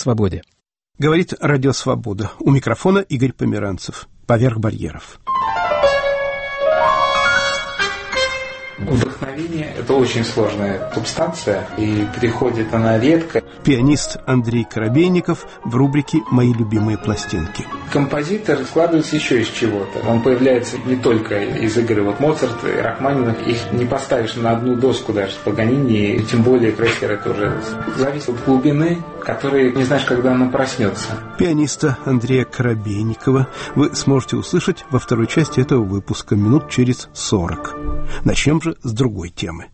свободе. Говорит Радио Свобода. У микрофона Игорь Померанцев. Поверх барьеров. Вдохновение – это очень сложная субстанция, и приходит она редко. Пианист Андрей Коробейников в рубрике «Мои любимые пластинки». Композитор складывается еще из чего-то. Он появляется не только из игры. Вот Моцарт и Рахманинов, их не поставишь на одну доску даже с Паганини, и тем более Крейслер. Это уже зависит от глубины, которой не знаешь, когда она проснется. Пианиста Андрея Коробейникова вы сможете услышать во второй части этого выпуска минут через 40. Начнем же с другой темы.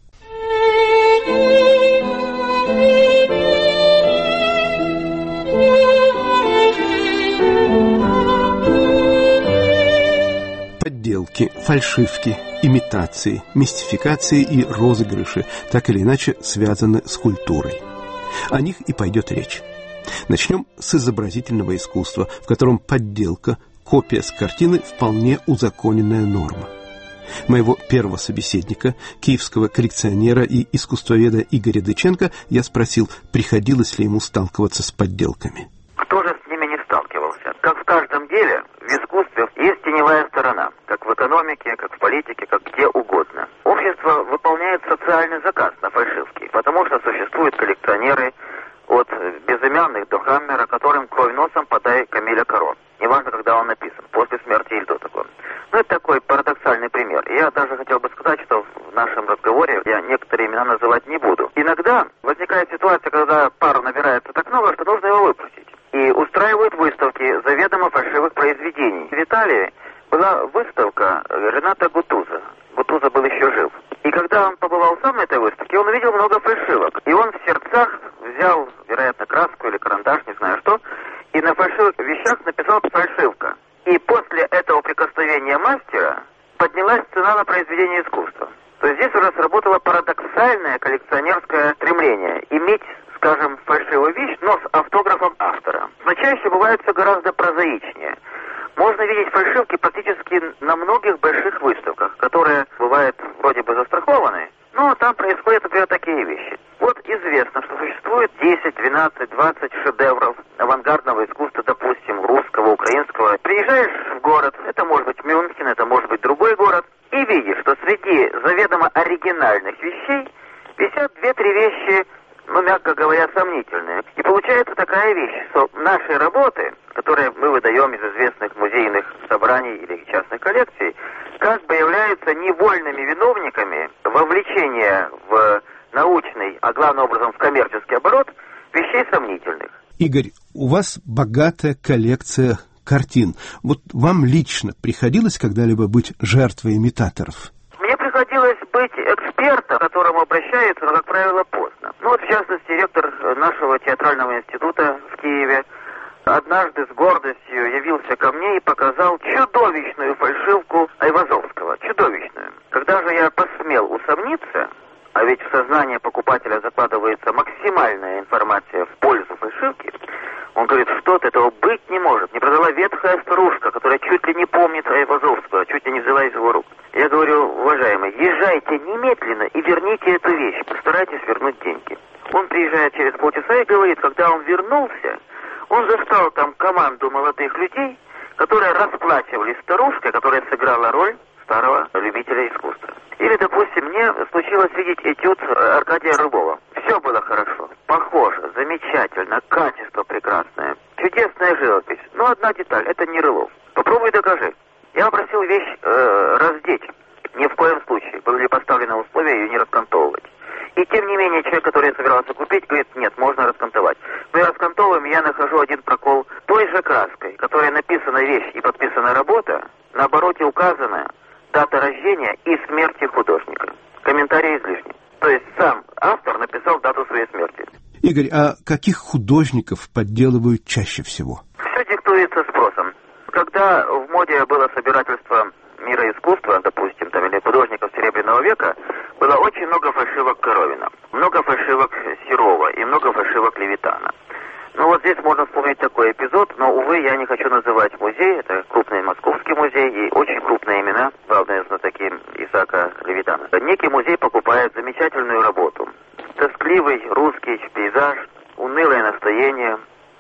Подделки, фальшивки, имитации, мистификации и розыгрыши так или иначе связаны с культурой. О них и пойдет речь. Начнем с изобразительного искусства, в котором подделка, копия с картины вполне узаконенная норма. Моего первого собеседника, киевского коллекционера и искусствоведа Игоря Дыченко, я спросил, приходилось ли ему сталкиваться с подделками. Кто же с ними не сталкивался? Как в каждом деле, в искусстве есть теневая сторона. Как в экономике, как в политике, как где угодно. Общество выполняет социальный заказ на фальшивки, потому что существуют коллекционеры от безымянных до Хаммера, которым кровь носом подай Камиля Каро. Неважно, когда он написан, после смерти или до того. Ну, это такой парадоксальный пример. Я даже хотел бы сказать, что в нашем разговоре я некоторые имена называть не буду. Иногда возникает ситуация, когда пару набирается так много, что нужно его выпустить. И устраивают выставки заведомо фальшивых произведений. В Италии была выставка Рената Гутузо. Гутузо был еще жив. И когда он побывал сам на этой выставке, он увидел много фальшивок. И он в сердцах взял, вероятно, краску или карандаш, не знаю что, и на фальшивых вещах написал «фальшивка». И после этого прикосновения мастера поднялась цена на произведение искусства. То есть здесь уже сработало парадоксальное коллекционерское стремление иметь, скажем, фальшивую вещь, но с автографом автора. Но чаще бывает все гораздо прозаичнее. Можно видеть фальшивки практически на многих больших выставках, которые бывают вроде бы застрахованы, но там происходят, например, такие вещи. Вот известно, что существует 10, 12, 20 шедевров авангардного искусства, допустим, русского, украинского. Приезжаешь в город, это может быть Мюнхен, это может быть другой город, и видишь, что среди заведомо оригинальных вещей висят 2-3 вещи, ну, мягко говоря, сомнительные. И получается такая вещь, что наши работы, которые мы выдаем из известных музейных собраний или частных коллекций, как бы являются невольными виновниками вовлечения в научный, а главным образом в коммерческий оборот, вещей сомнительных. Игорь, у вас богатая коллекция картин. Вот вам лично приходилось когда-либо быть жертвой имитаторов? Мне приходилось быть экспертом, к которому обращаются, но, как правило, поздно. Ну вот, в частности, ректор нашего театрального института в Киеве однажды с гордостью явился ко мне и показал чудовищную фальшивку Айвазовского. Чудовищную. Когда же я посмел усомниться, а ведь в сознание покупателя закладывается максимальная информация в пользу фальшивки, он говорит, что-то этого быть не может. Не продала ветхая старушка, которая чуть ли не помнит Айвазовского, чуть ли не взяла из его рук. Я говорю, уважаемый, езжайте немедленно и верните эту вещь. Постарайтесь вернуть деньги. Он приезжает через полчаса и говорит, когда он вернулся, он застал там команду молодых людей, которые расплачивались старушкой, которая сыграла роль старого любителя искусства. Или, допустим, мне случилось видеть этюд Аркадия Рыбова. Все было хорошо, похоже, замечательно, качество прекрасное, чудесная живопись. Но одна деталь, это не Рылов. Попробуй докажи. Я попросил вещь раздеть. Ни в коем случае. Были поставлены условия ее не раскантовывать. И тем не менее, человек, который я собирался купить, говорит, нет, можно раскантовать. Мы раскантовываем, я нахожу один прокол той же краской, которой написана вещь и подписана работа, на обороте указана дата рождения и смерти художника. Комментарий излишний. То есть сам автор написал дату своей смерти. Игорь, а каких художников подделывают чаще всего? Все диктуется спросом. Когда в моде было собирательство мира искусства, допустим, там, или художников Серебряного века, было очень много фальшивок Коровина, много фальшивок Серова и много фальшивок Левитана. Ну вот здесь можно вспомнить такой эпизод, но, увы, я не хочу называть музей, это крупный московский музей и очень крупные имена, главные знатоки Исаака Левитана. Некий музей покупает замечательную работу. Тоскливый русский пейзаж, унылое настроение,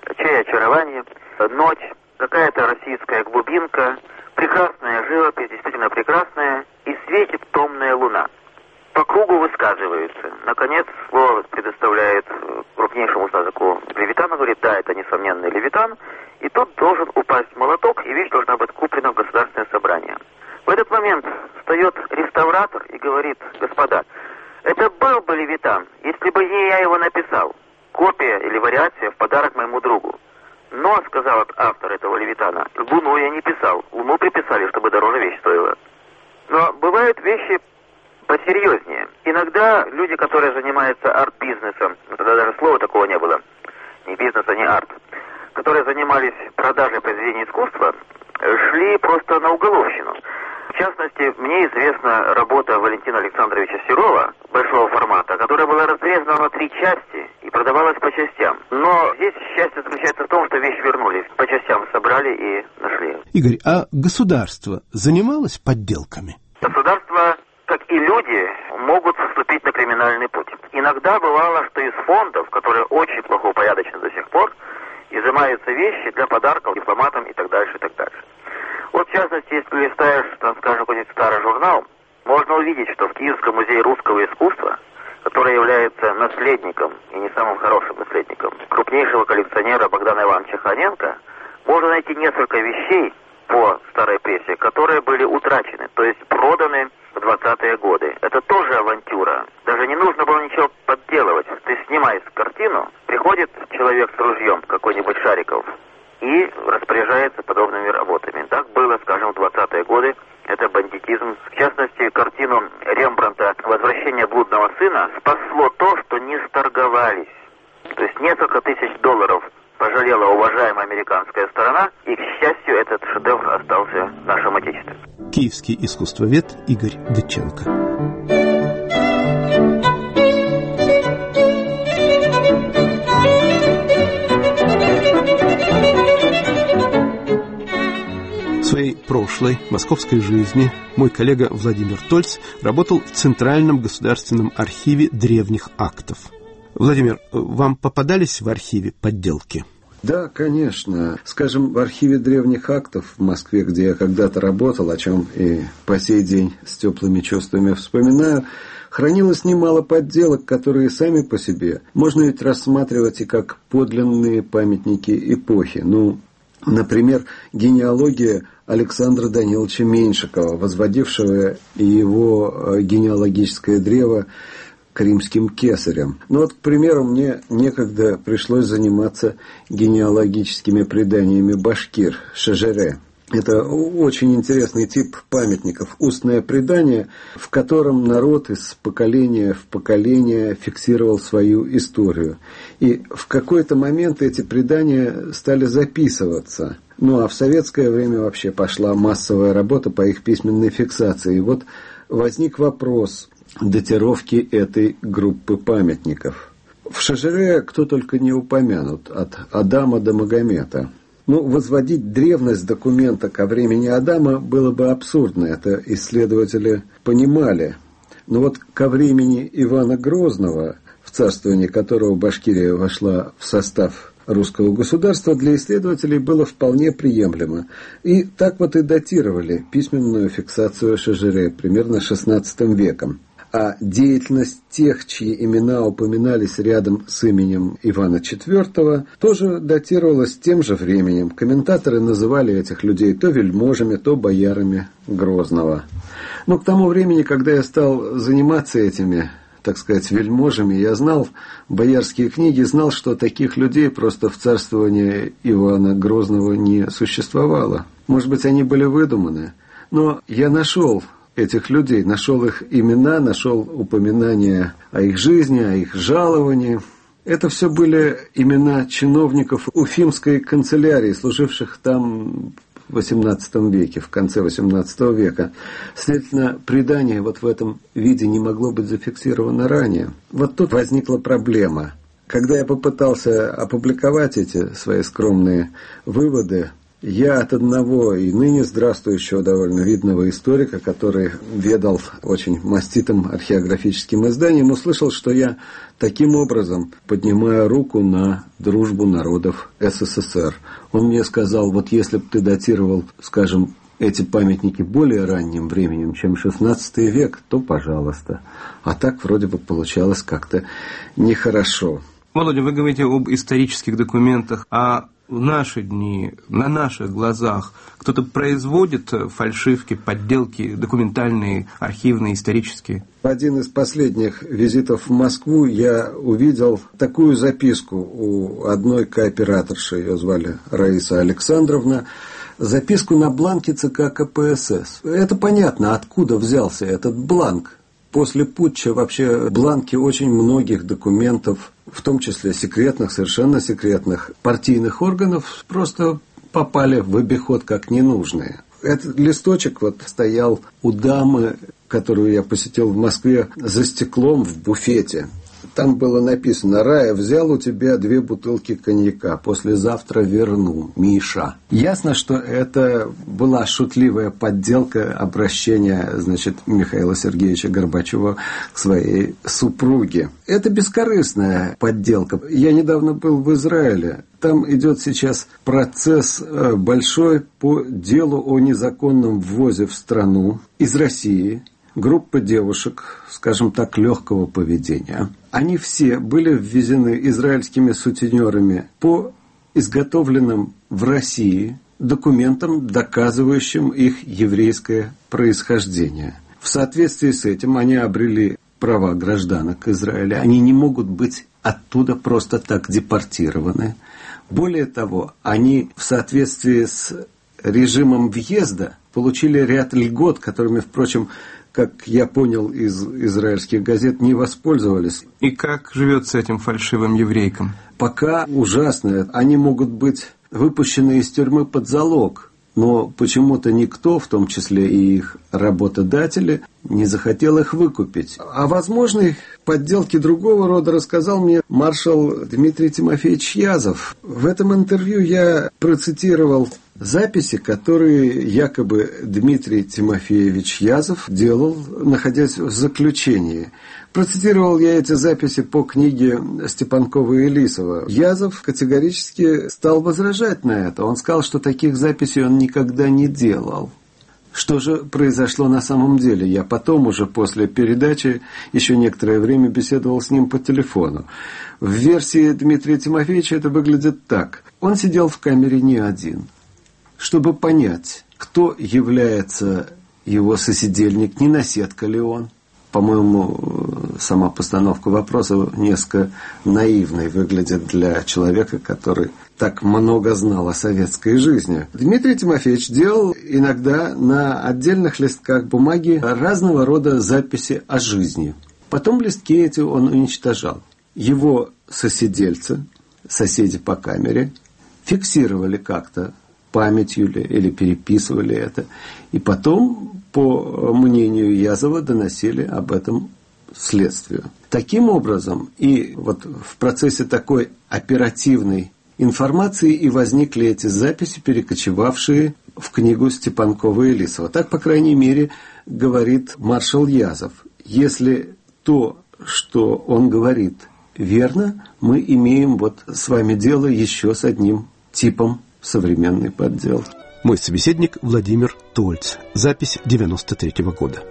чай очарование, ночь, какая-то российская глубинка, прекрасная живопись, действительно прекрасная, и светит томная луна. По кругу высказываются. Наконец, слово предоставляет крупнейшему знатоку Левитана, говорит, да, это несомненный Левитан, и тут должен упасть молоток, и вещь должна быть куплена в государственное собрание. В этот момент встает реставратор и говорит, господа, это был бы Левитан, если бы не я его написал. Копия или вариация в подарок моему другу. Но, сказал автор этого Левитана, Луну я не писал. Луну приписали, чтобы дороже вещь стоила. Но бывают вещи посерьезнее. Иногда люди, которые занимаются арт-бизнесом, тогда даже слова такого не было, ни бизнеса, ни арт, которые занимались продажей произведений искусства, шли просто на уголовщину. В частности, мне известна работа Валентина Александровича Серова, большого формата, которая была разрезана на 3 части и продавалась по частям. Но здесь счастье заключается в том, что вещь вернули. По частям собрали и нашли. Игорь, а государство занималось подделками? Государство, как и люди, могут вступить на криминальный путь. Иногда бывало, что из фондов, которые очень плохо упорядочены до сих пор, изымаются вещи для подарков дипломатам и так дальше, и так дальше. Вот, в частности, если листаешь, там, скажем, какой-нибудь старый журнал, можно увидеть, что в Киевском музее русского искусства, который является наследником, и не самым хорошим наследником, крупнейшего коллекционера Богдана Ивановича Ханенко, можно найти несколько вещей по старой прессе, которые были утрачены, то есть проданы в 20-е годы. Это тоже авантюра. Даже не нужно было ничего подделывать. Ты снимаешь картину, приходит человек с ружьем, какой-нибудь Шариков, и распоряжается подобными работами. Так было, скажем, в 20-е годы. Это бандитизм. В частности, картину Рембрандта «Возвращение блудного сына» спасло то, что не сторговались. То есть несколько тысяч долларов пожалела уважаемая американская сторона, и, к счастью, этот шедевр остался в нашем Отечестве. Киевский искусствовед Игорь Дыченко. В своей прошлой московской жизни мой коллега Владимир Тольц работал в Центральном государственном архиве древних актов. Владимир, вам попадались в архиве подделки? Да, конечно. Скажем, в архиве древних актов в Москве, где я когда-то работал, о чем и по сей день с теплыми чувствами вспоминаю, хранилось немало подделок, которые сами по себе можно ведь рассматривать и как подлинные памятники эпохи. Например, генеалогия Александра Даниловича Меньшикова, возводившего его генеалогическое древо к римским кесарям. К примеру, мне некогда пришлось заниматься генеалогическими преданиями башкир, шежере. Это очень интересный тип памятников, устное предание, в котором народ из поколения в поколение фиксировал свою историю. И в какой-то момент эти предания стали записываться. А в советское время вообще пошла массовая работа по их письменной фиксации. И вот возник вопрос датировки этой группы памятников. В шежере кто только не упомянут, от Адама до Магомета. Возводить древность документа ко времени Адама было бы абсурдно, это исследователи понимали. Но ко времени Ивана Грозного, в царствование которого Башкирия вошла в состав русского государства, для исследователей было вполне приемлемо. И так и датировали письменную фиксацию шежере примерно XVI веком. А деятельность тех, чьи имена упоминались рядом с именем Ивана IV, тоже датировалась тем же временем. Комментаторы называли этих людей то вельможами, то боярами Грозного. К тому времени, когда я стал заниматься этими, так сказать, вельможами, я знал боярские книги, знал, что таких людей просто в царствовании Ивана Грозного не существовало. Может быть, они были выдуманы, но я нашел этих людей, нашел их имена, нашел упоминания о их жизни, о их жаловании. Это все были имена чиновников Уфимской канцелярии, служивших там в XVIII веке, в конце XVIII века. Следовательно, предание в этом виде не могло быть зафиксировано ранее. Тут возникла проблема. Когда я попытался опубликовать эти свои скромные выводы, Я от одного и ныне здравствующего довольно видного историка, который ведал очень маститым археографическим изданием, услышал, что я таким образом поднимаю руку на дружбу народов СССР. Он мне сказал, вот если бы ты датировал, скажем, эти памятники более ранним временем, чем XVI век, то пожалуйста. А так вроде бы получалось как-то нехорошо. Володя, вы говорите об исторических документах, а в наши дни, на наших глазах, кто-то производит фальшивки, подделки документальные, архивные, исторические? В один из последних визитов в Москву я увидел такую записку у одной кооператорши, ее звали Раиса Александровна, записку на бланке ЦК КПСС. Это понятно, откуда взялся этот бланк. После путча вообще бланки очень многих документов, в том числе секретных, совершенно секретных партийных органов, просто попали в обиход как ненужные. Этот листочек вот стоял у дамы, которую я посетил в Москве, за стеклом в буфете. Там было написано: «Рая, взял у тебя 2 бутылки коньяка, послезавтра верну, Миша». Ясно, что это была шутливая подделка обращения, значит, Михаила Сергеевича Горбачева к своей супруге. Это бескорыстная подделка. Я недавно был в Израиле. Там идет сейчас процесс большой по делу о незаконном ввозе в страну из России группа девушек, скажем так, легкого поведения. Они все были ввезены израильскими сутенерами по изготовленным в России документам, доказывающим их еврейское происхождение. В соответствии с этим они обрели права гражданок Израиля. Они не могут быть оттуда просто так депортированы. Более того, они в соответствии с режимом въезда получили ряд льгот, которыми, впрочем, как я понял из израильских газет, не воспользовались. И как живется этим фальшивым еврейкам? Пока ужасно. Они могут быть выпущены из тюрьмы под залог, но почему-то никто, в том числе и их работодатели, не захотел их выкупить. О возможной подделке другого рода рассказал мне маршал Дмитрий Тимофеевич Язов. В этом интервью я процитировал записи, которые якобы Дмитрий Тимофеевич Язов делал, находясь в заключении. Процитировал я эти записи по книге Степанкова и Лисова. Язов категорически стал возражать на это. Он сказал, что таких записей он никогда не делал. Что же произошло на самом деле? Я потом уже после передачи еще некоторое время беседовал с ним по телефону. В версии Дмитрия Тимофеевича это выглядит так. Он сидел в камере не один. Чтобы понять, кто является его сосидельник, не наседка ли он. По-моему, сама постановка вопроса несколько наивной выглядит для человека, который так много знал о советской жизни. Дмитрий Тимофеевич делал иногда на отдельных листках бумаги разного рода записи о жизни. Потом листки эти он уничтожал. Его сосидельцы, соседи по камере, фиксировали как-то памятью или переписывали это. И потом, по мнению Язова, доносили об этом следствию. Таким образом, и вот в процессе такой оперативной информации и возникли эти записи, перекочевавшие в книгу Степанкова и Лисова. Так, по крайней мере, говорит маршал Язов. Если то, что он говорит, верно, мы имеем вот с вами дело еще с одним типом современной подделки. Мой собеседник Владимир Тольц. Запись 93-го года.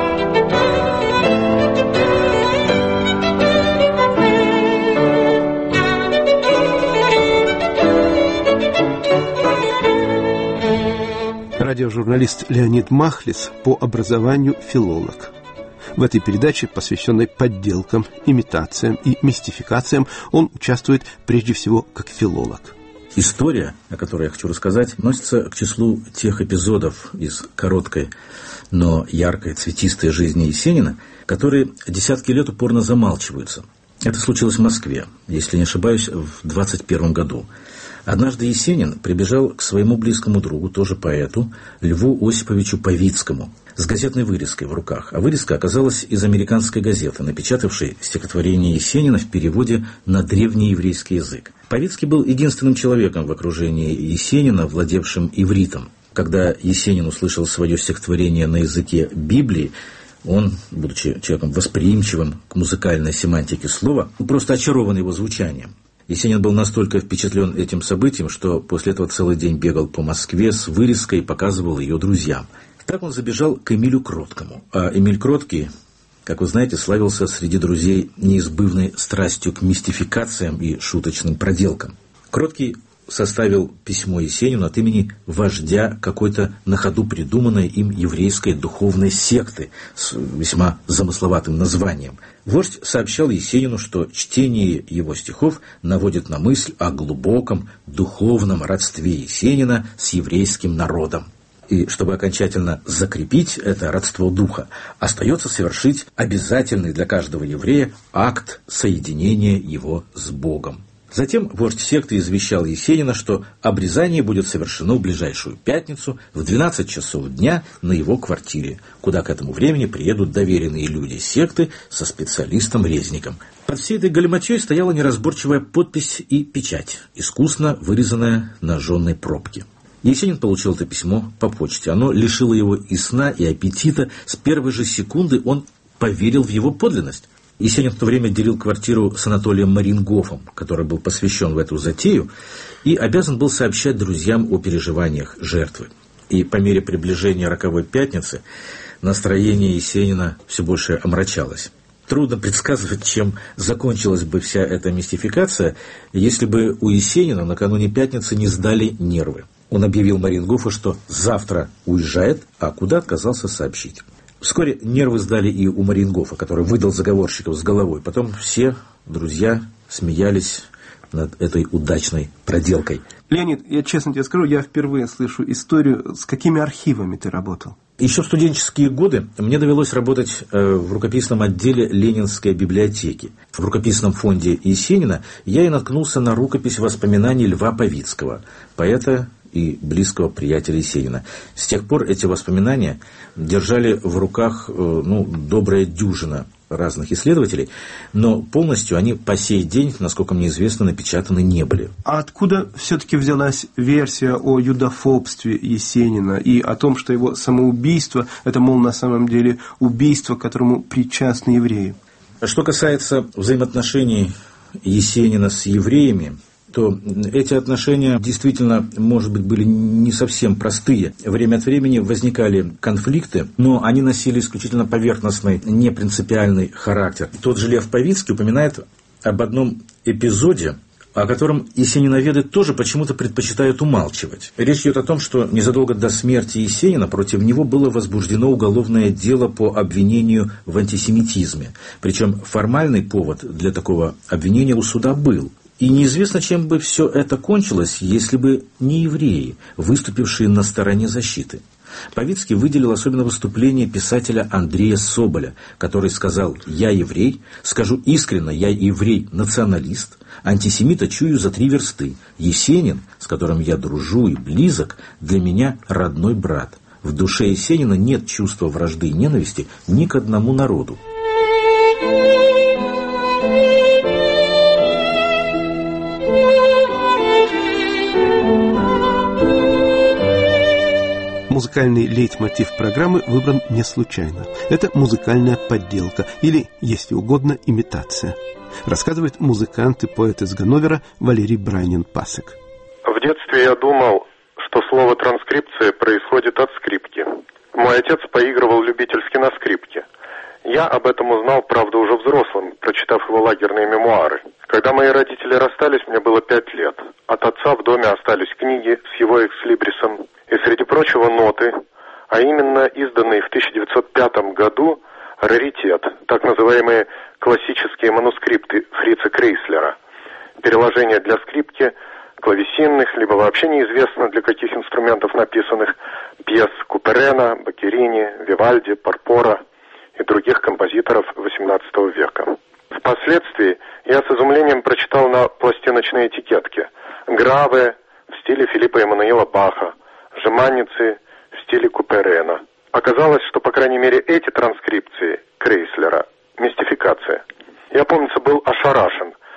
Радиожурналист Леонид Махлис, по образованию филолог. В этой передаче, посвященной подделкам, имитациям и мистификациям, он участвует прежде всего как филолог. История, о которой я хочу рассказать, относится к числу тех эпизодов из короткой, но яркой, цветистой жизни Есенина, которые десятки лет упорно замалчиваются. Это случилось в Москве, если не ошибаюсь, в 21 году. Однажды Есенин прибежал к своему близкому другу, тоже поэту, Льву Осиповичу Павицкому, с газетной вырезкой в руках. А вырезка оказалась из американской газеты, напечатавшей стихотворение Есенина в переводе на древнееврейский язык. Павицкий был единственным человеком в окружении Есенина, владевшим ивритом. Когда Есенин услышал свое стихотворение на языке Библии, он, будучи человеком восприимчивым к музыкальной семантике слова, просто очарован его звучанием. Есенин был настолько впечатлен этим событием, что после этого целый день бегал по Москве с вырезкой и показывал ее друзьям. Так он забежал к Эмилю Кроткому. А Эмиль Кроткий, как вы знаете, славился среди друзей неизбывной страстью к мистификациям и шуточным проделкам. Кроткий составил письмо Есенину от имени вождя какой-то на ходу придуманной им еврейской духовной секты с весьма замысловатым названием. Вождь сообщал Есенину, что чтение его стихов наводит на мысль о глубоком духовном родстве Есенина с еврейским народом. И чтобы окончательно закрепить это родство духа, остается совершить обязательный для каждого еврея акт соединения его с Богом. Затем вождь секты извещал Есенина, что обрезание будет совершено в ближайшую пятницу в 12 часов дня на его квартире, куда к этому времени приедут доверенные люди секты со специалистом-резником. Под всей этой галиматьей стояла неразборчивая подпись и печать, искусно вырезанная на жженой пробке. Есенин получил это письмо по почте. Оно лишило его и сна, и аппетита. С первой же секунды он поверил в его подлинность. Есенин в то время делил квартиру с Анатолием Марингофом, который был посвящен в эту затею, и обязан был сообщать друзьям о переживаниях жертвы. И по мере приближения роковой пятницы настроение Есенина все больше омрачалось. Трудно предсказывать, чем закончилась бы вся эта мистификация, если бы у Есенина накануне пятницы не сдали нервы. Он объявил Марингофу, что завтра уезжает, а куда отказался сообщить. Вскоре нервы сдали и у Марингофа, который выдал заговорщиков с головой. Потом все друзья смеялись над этой удачной проделкой. Леонид, я честно тебе скажу, я впервые слышу историю, с какими архивами ты работал. Еще в студенческие годы мне довелось работать в рукописном отделе Ленинской библиотеки. В рукописном фонде Есенина я и наткнулся на рукопись воспоминаний Льва Павицкого, поэта и близкого приятеля Есенина. С тех пор эти воспоминания держали в руках добрая дюжина разных исследователей, но полностью они по сей день, насколько мне известно, напечатаны не были. А откуда все-таки взялась версия о юдофобстве Есенина и о том, что его самоубийство – это, мол, на самом деле убийство, к которому причастны евреи? Что касается взаимоотношений Есенина с евреями, то эти отношения действительно, может быть, были не совсем простые. Время от времени возникали конфликты, но они носили исключительно поверхностный, непринципиальный характер. Тот же Лев Павицкий упоминает об одном эпизоде, о котором есениноведы тоже почему-то предпочитают умалчивать. Речь идет о том, что незадолго до смерти Есенина против него было возбуждено уголовное дело по обвинению в антисемитизме. Причем формальный повод для такого обвинения у суда был. И неизвестно, чем бы все это кончилось, если бы не евреи, выступившие на стороне защиты. Павицкий выделил особенно выступление писателя Андрея Соболя, который сказал: «Я еврей, скажу искренно, я еврей-националист, антисемита чую за 3 версты. Есенин, с которым я дружу и близок, для меня родной брат. В душе Есенина нет чувства вражды и ненависти ни к одному народу». Музыкальный лейтмотив программы выбран не случайно. Это музыкальная подделка или, если угодно, имитация. Рассказывает музыкант и поэт из Ганновера Валерий Брайнин-Пасек. В детстве я думал, что слово «транскрипция» происходит от скрипки. Мой отец поигрывал любительски на скрипке. Я об этом узнал, правда, уже взрослым, прочитав его лагерные мемуары. Когда мои родители расстались, мне было 5 лет. От отца в доме остались книги с его экслибрисом и, среди прочего, ноты, а именно изданные в 1905 году раритет, так называемые классические манускрипты Фрица Крейслера, переложения для скрипки, клавесинных, либо вообще неизвестно для каких инструментов написанных пьес Куперена, Баккерини, Вивальди, Порпора и других композиторов XVIII века. Впоследствии я с изумлением прочитал на пластиночной этикетке граве в стиле Филиппа Эммануила Баха, жеманницы в стиле Куперена. Оказалось, что, по крайней мере, эти транскрипции Крейслера – мистификация. Я, помнится, был ошарашен,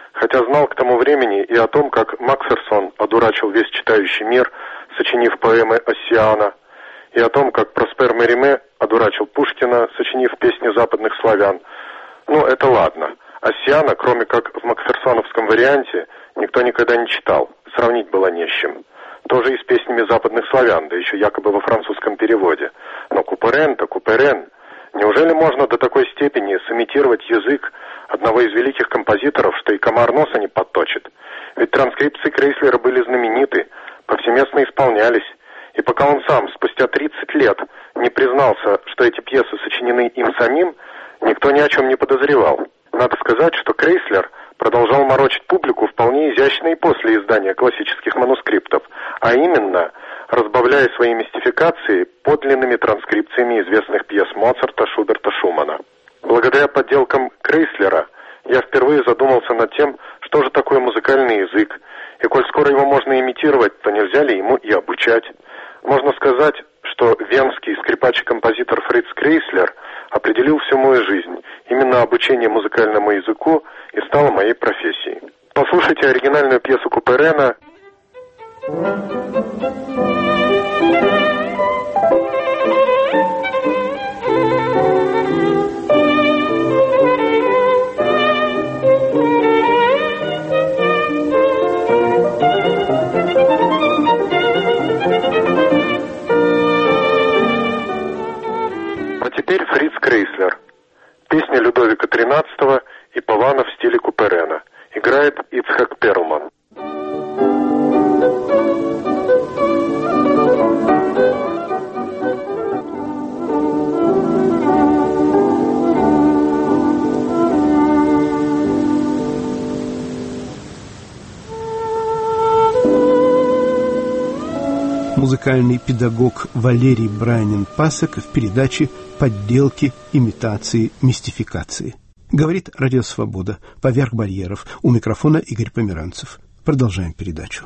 хотя знал к тому времени и о том, как Макферсон одурачил весь читающий мир, сочинив поэмы Оссиана, и о том, как Проспер Мериме одурачил Пушкина, сочинив песни западных славян. Ну, это ладно. Оссиана, кроме как в макферсоновском варианте, никто никогда не читал, сравнить было не с чем. Тоже и с песнями западных славян, да еще якобы во французском переводе. Но Куперен-то Куперен. Неужели можно до такой степени сымитировать язык одного из великих композиторов, что и комар носа не подточит? Ведь транскрипции Крейслера были знамениты, повсеместно исполнялись. И пока он сам, спустя 30 лет, не признался, что эти пьесы сочинены им самим, никто ни о чем не подозревал. Надо сказать, что Крейслер продолжал морочить публику вполне изящно и после издания классических манускриптов, а именно разбавляя свои мистификации подлинными транскрипциями известных пьес Моцарта, Шуберта, Шумана. Благодаря подделкам Крейслера я впервые задумался над тем, что же такое музыкальный язык, и коль скоро его можно имитировать, то нельзя ли ему и обучать. Можно сказать, что венский скрипач и композитор Фриц Крейслер определил всю мою жизнь. Именно обучение музыкальному языку и стало моей профессией. Послушайте оригинальную пьесу Куперена. А теперь Фриц Крейслер. Песня Людовика XIII и Павана в стиле Куперена. Играет Ицхак Перлман. Музыкальный педагог Валерий Брайнин-Пасек в передаче «Подделки, имитации, мистификации». Говорит Радио Свобода. Поверх барьеров. У микрофона Игорь Померанцев. Продолжаем передачу.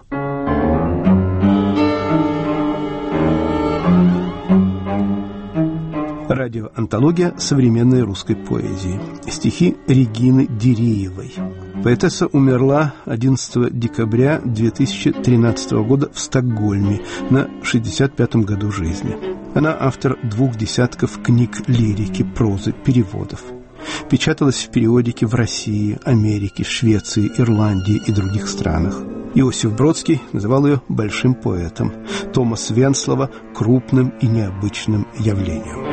Радиоантология современной русской поэзии. Стихи Регины Диреевой. Поэтесса умерла 11 декабря 2013 года в Стокгольме на 65-м году жизни. Она автор 2 десятков книг лирики, прозы, переводов. Печаталась в периодике в России, Америке, Швеции, Ирландии и других странах. Иосиф Бродский называл ее большим поэтом, Томас Венслова – крупным и необычным явлением.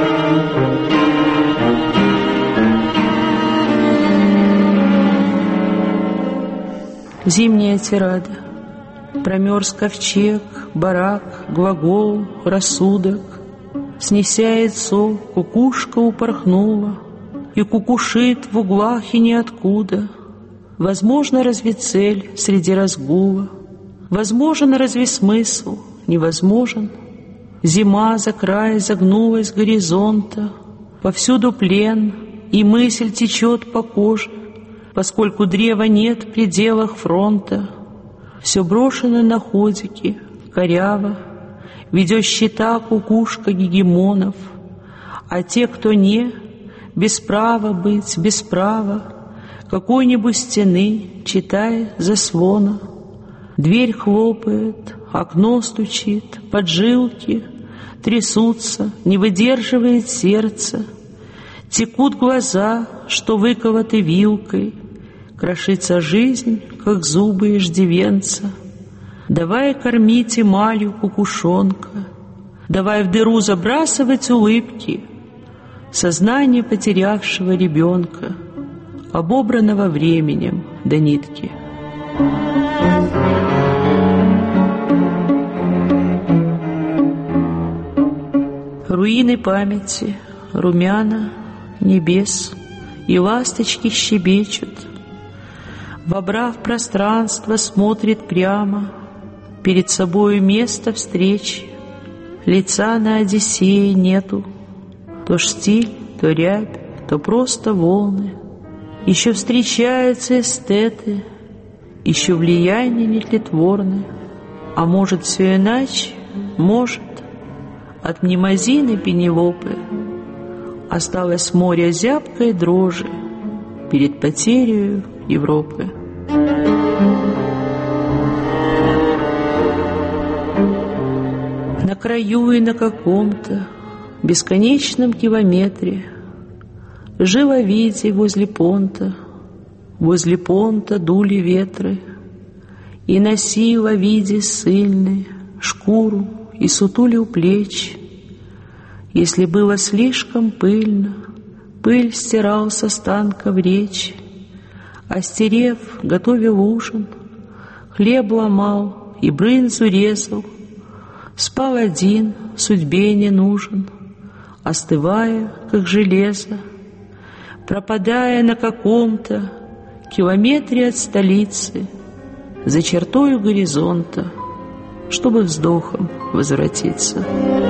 Зимняя тирада. Промерз ковчег, барак, глагол, рассудок. Снеся яйцо, кукушка упорхнула и кукушит в углах и ниоткуда. Возможно, разве цель среди разгула? Возможен разве смысл? Невозможен. Зима за край загнулась горизонта, повсюду плен, и мысль течет по коже, поскольку древа нет в пределах фронта. Все брошено на ходики, коряво, ведет счета кукушка гегемонов, а те, кто не, без права быть, без права, какой-нибудь стены, читая заслона. Дверь хлопает, окно стучит, поджилки трясутся, не выдерживает сердце. Текут глаза, что выковаты вилкой, крошится жизнь, как зубы иждивенца. Давай кормить эмалью кукушонка, давай в дыру забрасывать улыбки сознание потерявшего ребенка, обобранного временем до нитки. Руины памяти, румяна небес, и ласточки щебечут. Вобрав пространство, смотрит прямо, перед собою место встречи. Лица на Одиссее нету, то штиль, то рябь, то просто волны. Еще встречаются эстеты, еще влияние нетлетворное. А может, все иначе? Может. От Мнемозины Пенелопы осталось море зябкой дрожи перед потерей Европы. краю и на каком-то бесконечном километре, живо видя возле понта дули ветры, и носила, видя ссыльны, шкуру и сутулил плеч. Если было слишком пыльно, пыль стирал с останков речи, а стерев, готовил ужин, хлеб ломал и брынзу резал, спал один, судьбе не нужен, остывая, как железо, пропадая на каком-то километре от столицы, за чертою горизонта, чтобы вздохом возвратиться.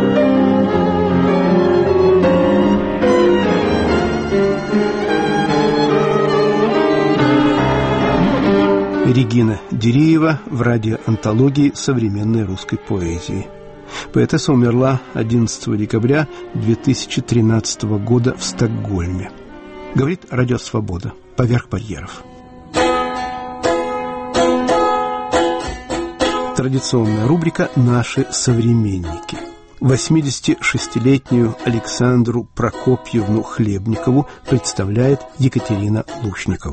Регина Диреева в радиоантологии современной русской поэзии. Поэтесса умерла 11 декабря 2013 года в Стокгольме. Говорит Радио Свобода. Поверх барьеров. Традиционная рубрика «Наши современники». 86-летнюю Александру Прокопьевну Хлебникову представляет Екатерина Лушникова.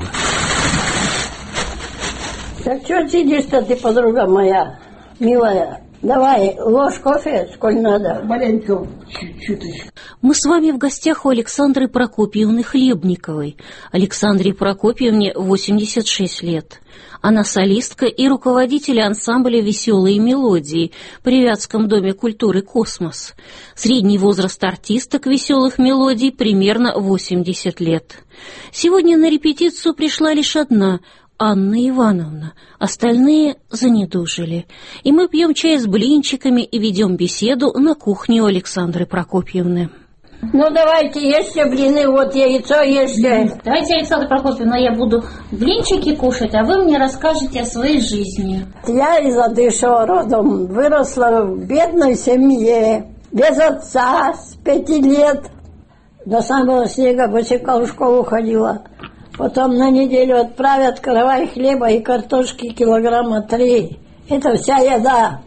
Так что сидишь-то ты, подруга моя, милая? Давай, ложь кофе, сколь надо. Маленько, чуть-чуть. Мы с вами в гостях у Александры Прокопьевны Хлебниковой. Александре Прокопьевне 86 лет. Она солистка и руководитель ансамбля «Веселые мелодии» при Вятском доме культуры «Космос». Средний возраст артисток «Веселых мелодий» примерно 80 лет. Сегодня на репетицию пришла лишь одна – Анна Ивановна. Остальные занедужили. И мы пьем чай с блинчиками и ведем беседу на кухне у Александры Прокопьевны. Ну, давайте, ешьте блины, вот яйцо ешьте. Давайте, Александра Прокопьевна, я буду блинчики кушать, а вы мне расскажете о своей жизни. Я из Адышева родом, выросла в бедной семье, без отца, с 5 лет. До самого снега босиком в школу ходила. Потом на неделю отправят каравай хлеба и картошки килограмма 3. Это вся еда.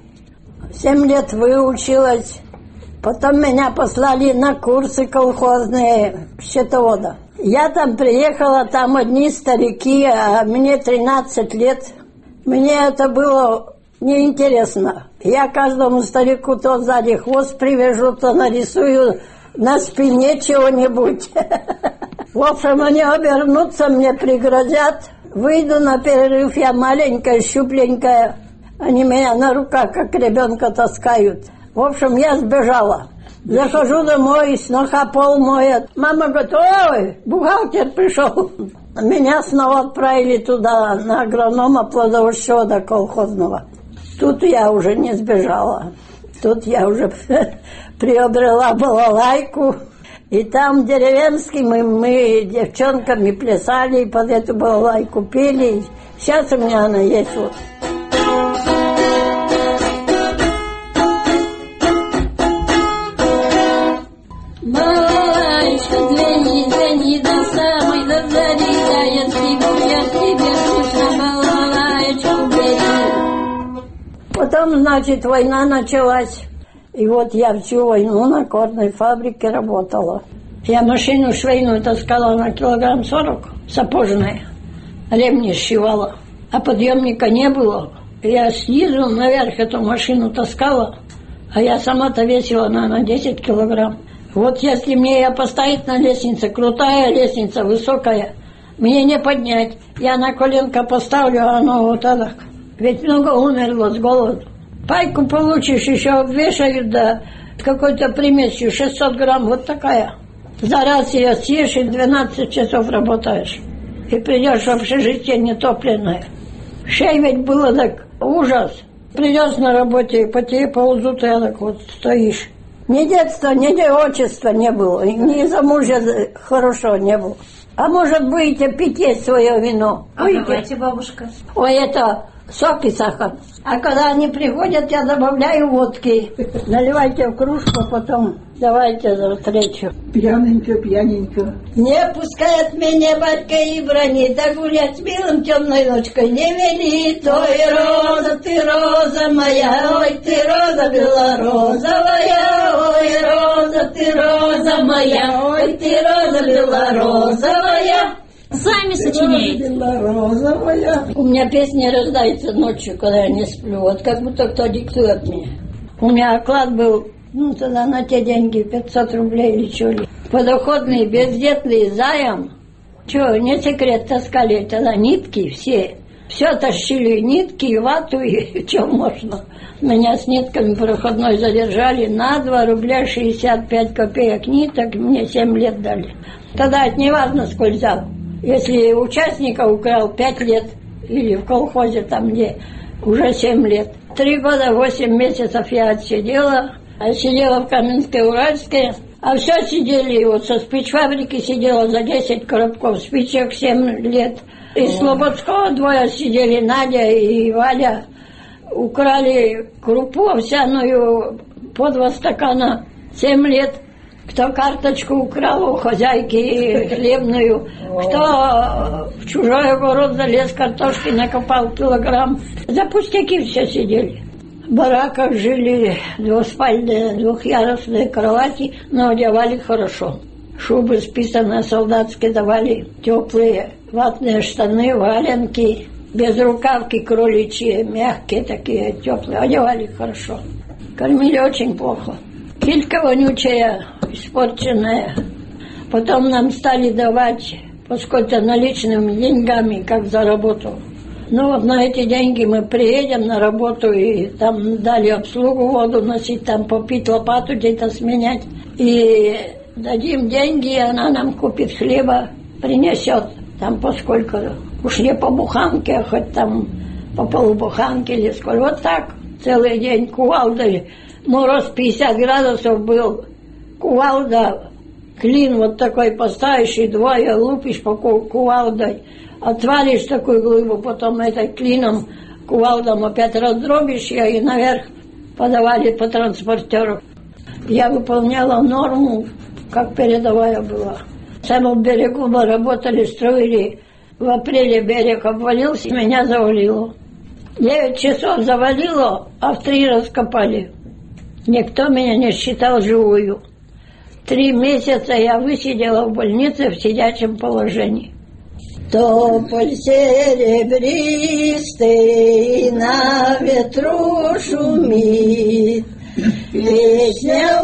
7 лет выучилась. Потом меня послали на курсы колхозные счетовода. Я там приехала, там одни старики, а мне 13 лет. Мне это было неинтересно. Я каждому старику то сзади хвост привяжу, то нарисую на спине чего-нибудь. В общем, они обернутся, мне пригрозят. Выйду на перерыв, я маленькая, щупленькая. Они меня на руках, как ребенка, таскают. В общем, я сбежала. Захожу домой, сноха пол моет. Мама говорит: ой, бухгалтер пришел. Меня снова отправили туда, на агронома плодовощевода колхозного. Тут я уже не сбежала. Тут я уже приобрела балалайку. И там деревенский мы девчонками плясали, и под эту балалайку пели. Сейчас у меня она есть вот. Балалайка, звени до самой до зари, я тебе слышно, балалайку бери. Потом, значит, война началась. И вот я всю войну на кожной фабрике работала. Я машину швейную таскала на килограмм 40, сапожная. Ремни сшивала. А подъемника не было. Я снизу наверх эту машину таскала, а я сама-то весила, наверное, 10 килограмм. Вот если мне ее поставить на лестнице, крутая лестница, высокая, мне не поднять. Я на коленко поставлю, а оно вот так. Ведь много умерло с голоду. Пайку получишь, еще обвешают, да, какой-то примесью, 600 грамм, вот такая. За раз ее съешь и 12 часов работаешь. И придешь в общежитие нетопленное. Шей ведь было так ужас. Придешь на работе, по тебе ползу, ты так вот стоишь. Ни детства, ни отчества не было, ни замужья хорошего не было. А может, будете пить есть свое вино? А давайте, бабушка. Ой, это сок и сахар. А когда они приходят, я добавляю водки. Наливайте в кружку, потом давайте за встречу. Пьяненько, пьяненько. Не пускает меня батька и брони, да гулять с милым темной ночкой не вели. Ой, роза моя, ой, ты роза белорозовая, ой, ты роза моя, ой, ты роза белорозовая. Сами сочиняете? У меня песни рождаются ночью, когда я не сплю. Вот как будто кто диктует мне. У меня оклад был, тогда на те деньги 500 рублей или что ли. Подоходный, бездетный займ. Что, не секрет, таскали тогда нитки все. Все тащили, нитки, вату и что можно. Меня с нитками проходной задержали на 2 рубля 65 копеек ниток. Мне 7 лет дали. Тогда это не важно, сколько взял. Если участника украл 5 лет, или в колхозе там где, уже 7 лет. 3 года, 8 месяцев я отсидела. Сидела в Каменской-Уральской. А все сидели, вот со спичфабрики сидела за 10 коробков спичек 7 лет. Из Слободского 2 сидели, Надя и Валя. Украли крупу овсяную по 2 стакана 7 лет. Кто карточку украл у хозяйки хлебную, кто в чужой огород залез, картошки накопал килограмм. За пустяки все сидели. В бараках жили, двуспальные, двухъярусные кровати, но одевали хорошо. Шубы списанные солдатские давали, теплые ватные штаны, валенки, безрукавки кроличьи, мягкие такие, теплые, одевали хорошо. Кормили очень плохо. Килька вонючая, испорченная. Потом нам стали давать поскольку наличными деньгами, как за работу. Ну вот на эти деньги мы приедем на работу, и там дали обслугу, воду носить, там попить, лопату где-то сменять. И дадим деньги, и она нам купит хлеба, принесет. Там поскольку уж не по буханке, а хоть там по полубуханке или сколько. Вот так целый день кувалдой. Мороз 50 градусов был, кувалда, клин вот такой поставишь, и двое лупишь по кувалдой, отвалишь такую глыбу, потом этой клином, кувалдом опять раздробишь ее, и наверх подавали по транспортеру. Я выполняла норму, как передовая была. В самом берегу мы работали, строили, в апреле берег обвалился, меня завалило. 9 часов завалило, а в 3 раскопали. Никто меня не считал живую. 3 месяца я высидела в больнице в сидячем положении. Тополь серебристый на ветру шумит, песня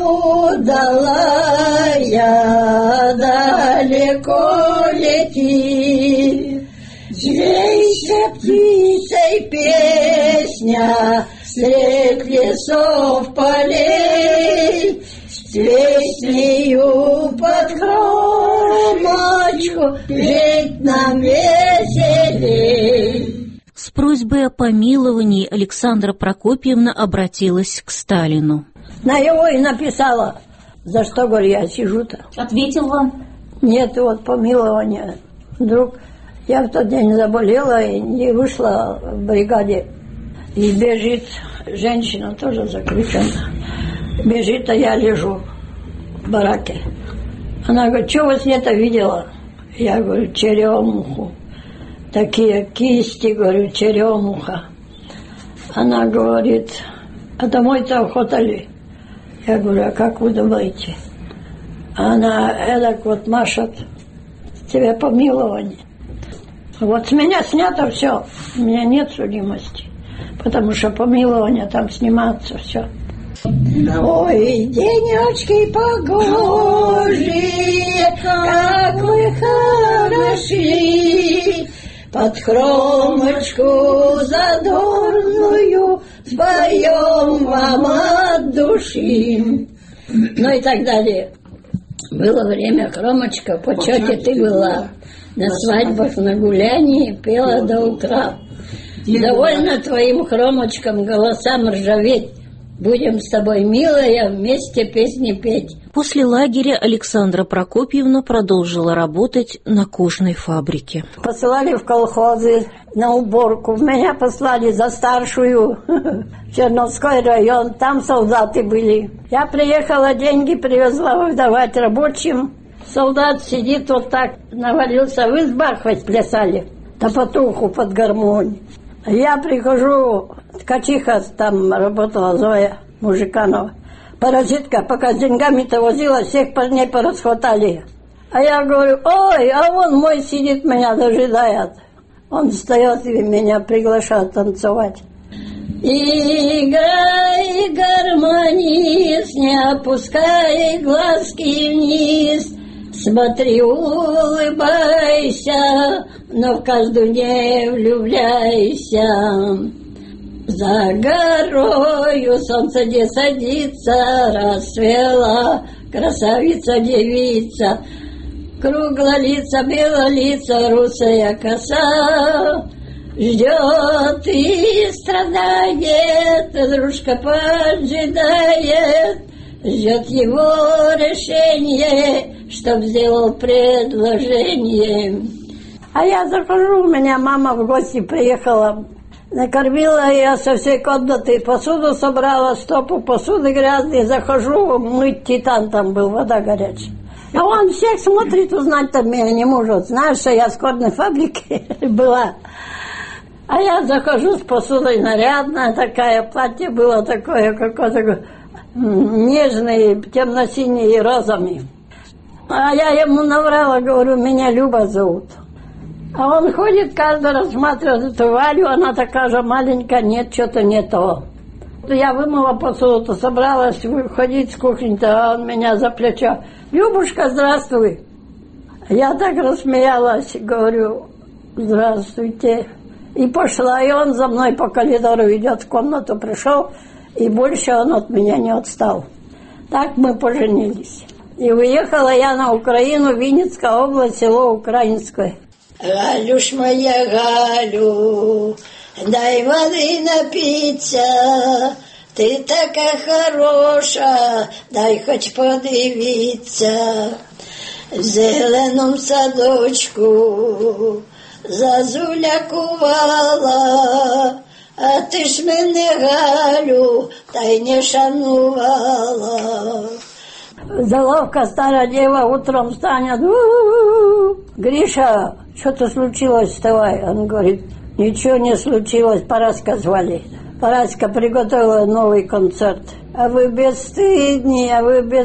удалая далеко летит. Звейся птицей песня средь лесов полей, с песнею под кромочку жить нам веселей. С просьбой о помиловании Александра Прокопьевна обратилась к Сталину. На его и написала, за что, говорю, я сижу-то. Ответил вам? Нет, вот помилование. Вдруг я в тот день заболела и не вышла в бригаде. И бежит женщина, тоже заключена. Бежит, а я лежу в бараке. Она говорит, что во сне-то видела? Я говорю, черемуху. Такие кисти, говорю, черемуха. Она говорит, а домой-то охота ли? Я говорю, а как вы думаете? Она эдак вот машет, тебе помилование. Вот с меня снято все, у меня нет судимости, потому что помилование там сниматься все. Ой, денечки погожие, как вы хороши, под хромочку задорную споем вам от души. Ну и так далее. Было время, хромочка, по чете ты была, на свадьбах, на гулянии пела до утра. Довольно твоим хромочкам голосам ржаветь. Будем с тобой, милая, вместе песни петь. После лагеря Александра Прокопьевна продолжила работать на кожной фабрике. Посылали в колхозы на уборку. Меня послали за старшую в Черновской район. Там солдаты были. Я приехала, деньги привезла выдавать рабочим. Солдат сидит вот так, навалился в избах, хоть плясали. Да потуху под гармонь. Я прихожу, ткачиха там работала, Зоя Мужиканова. Паразитка, пока с деньгами-то возила, всех парней порасхватали. А я говорю, ой, а вон мой сидит, меня дожидает. Он встает и меня приглашает танцевать. Играй, гармонист, не опускай глазки вниз. Смотри, улыбайся, но в каждую не влюбляйся. За горою солнце не садится, рассвела красавица-девица. Круглолица, белолица, русая коса. Ждет и страдает, дружка поджидает. Ждет его решение, чтоб сделал предложение. А я захожу, у меня мама в гости приехала. Накормила я со всей комнаты, посуду собрала, стопу посуды грязной, захожу мыть титан, там был, вода горячая. А он всех смотрит, узнать-то меня не может. Знаешь, что я с кожной фабрики была. А я захожу с посудой нарядная такая, платье было такое, какое-то нежное, темно-синее, розами. А я ему наврала, говорю, меня Люба зовут. А он ходит, каждый рассматривает эту Валю, она такая же маленькая, нет, что-то не то. Я вымыла посуду, собралась выходить с кухни-то, а он меня за плечо. Любушка, здравствуй. Я так рассмеялась, говорю, здравствуйте. И пошла, и он за мной по коридору идет, в комнату пришел, и больше он от меня не отстал. Так мы поженились. И уехала я на Украину, Винницкая область, село Украинское. Галюш моя, Галю, дай воды напиться, ты такая хороша, дай хоть подивиться. В зеленом садочку зазуля кувала, а ти ж мене, Галю, та й не шанувала. Заловка, старая дева, утром встанет, Гриша, что-то случилось, вставай. Он говорит, ничего не случилось, Параска звали. Параска приготовила новый концерт. А вы бесстыднее,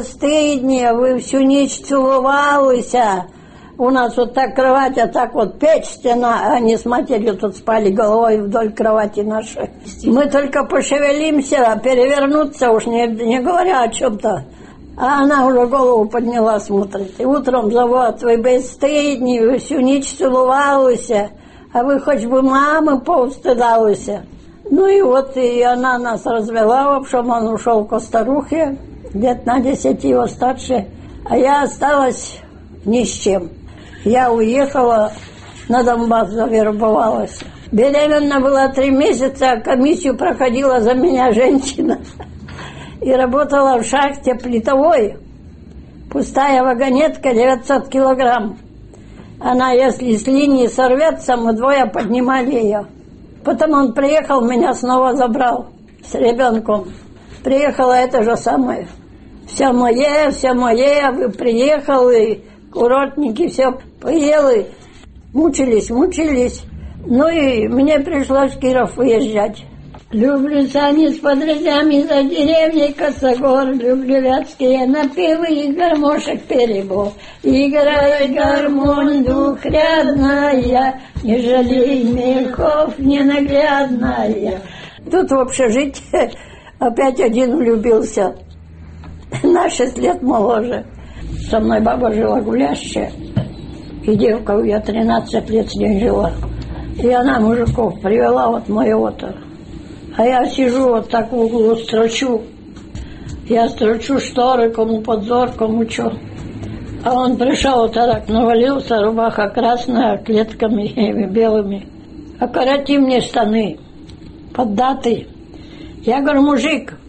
вы всю ночь целовались. У нас вот так кровать, а так вот печь, стена, они с матерью тут спали головой вдоль кровати нашей. Мы только пошевелимся, а перевернуться уж не говоря о чем-то. А она уже голову подняла, смотрит. И утром зовут, вы бесстыднее, вы всю ночь целовались, а вы хоть бы мамы поустыдались. Ну и вот и она нас развела, в общем, он ушел к старухе, лет на 10 его старше, а я осталась ни с чем. Я уехала, на Донбасс завербовалась. Беременна была 3 месяца, а комиссию проходила за меня женщина. И работала в шахте плитовой. Пустая вагонетка, 900 килограмм. Она, если с линии сорвется, мы 2 поднимали ее. Потом он приехал, меня снова забрал с ребенком. Приехала это же самое. Все мое, а вы приехали, курортники, все поели, мучились. Ну и мне пришлось в Киров выезжать. Люблю сани с подрядями за деревней Косогор, люблю вятские напевы и гармошек перебор. Играй гармонь двухрядная, не жалей мехов ненаглядная. Тут в общежитии опять один влюбился, на 6 лет моложе. Со мной баба жила гулящая, и девка, я 13 лет с ней жила. И она мужиков привела вот моего-то. А я сижу вот так в углу, строчу. Я строчу шторы, кому подзор, кому что. А он пришел вот так, навалился, рубаха красная, клетками белыми. Окороти мне штаны, поддатый. Я говорю, мужик,